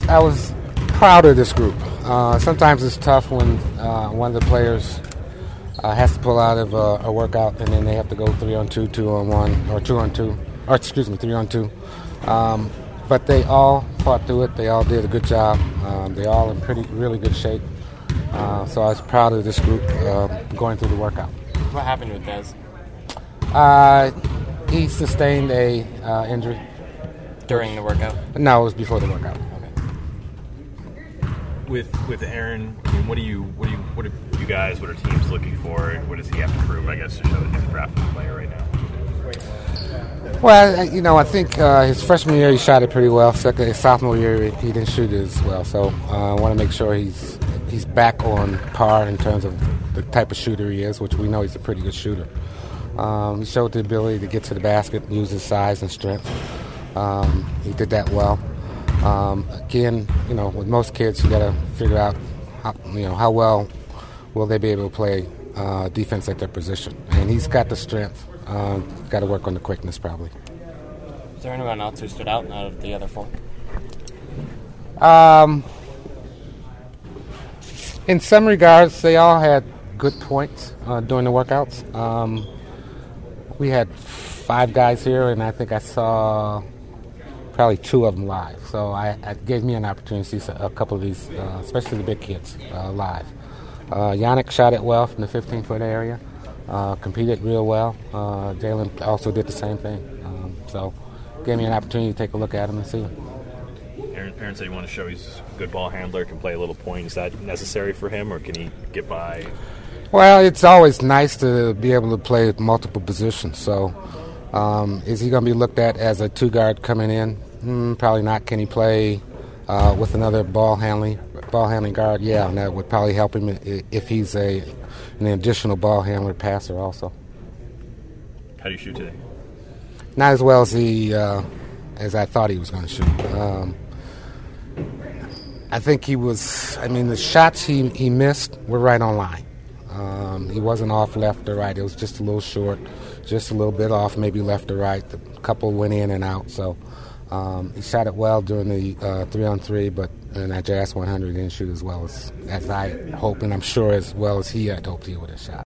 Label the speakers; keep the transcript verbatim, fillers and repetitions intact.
Speaker 1: I was proud of this group. Uh, sometimes it's tough when uh, one of the players uh, has to pull out of a, a workout and then they have to go three on two, two on one, or two on two, or excuse me, three on two. Um, but they all fought through it. They all did a good job. Um, they all in pretty, really good shape. Uh, so I was proud of this group uh, going through the workout.
Speaker 2: What happened with Dez?
Speaker 1: Uh, he sustained a uh, injury.
Speaker 2: During the workout?
Speaker 1: No, it was before the workout.
Speaker 3: Okay. With with Aaron, I mean, what do you what do you what are you guys, what are teams looking for, and what does he have to prove, I guess, to show that he's a drafted player right now?
Speaker 1: Well, you know, I think uh, his freshman year he shot it pretty well. Second, his sophomore year he didn't shoot it as well. So uh, I want to make sure he's he's back on par in terms of the type of shooter he is, which we know he's a pretty good shooter. Um, he showed the ability to get to the basket, use his size and strength. Um, he did that well. Um, again, you know, with most kids, you got to figure out, how, you know, how well will they be able to play uh, defense at their position. And he's got the strength. Uh, got to work on the quickness, probably.
Speaker 2: Is there anyone else who stood out out of the other four?
Speaker 1: Um, in some regards, they all had good points uh, during the workouts. Um, we had five guys here, and I think I saw probably two of them live. So I, it gave me an opportunity to see a couple of these, uh, especially the big kids, uh, live. Uh, Yannick shot it well from the fifteen-foot area. Uh, competed real well. Uh, Jalen also did the same thing. Um, so gave me an opportunity to take a look at him and see him.
Speaker 3: Aaron, Aaron said he wanted to show he's a good ball handler, can play a little point. Is that necessary for him, or can he get by?
Speaker 1: Well, it's always nice to be able to play multiple positions. So um, is he going to be looked at as a two-guard coming in? Mm, probably not. Can he play uh, with another ball handling ball handling guard? Yeah, and that would probably help him if he's a an additional ball handler passer also.
Speaker 3: How do you shoot today?
Speaker 1: Not as well as he uh, as I thought he was going to shoot. Um, I think he was. I mean, the shots he he missed were right on line. Um, he wasn't off left or right. It was just a little short, just a little bit off, maybe left or right. The couple went in and out. So um, he shot it well during the uh, three on three, but in that J S one hundred he didn't shoot as well as, as I hope, and I'm sure as well as he had hoped he would have shot.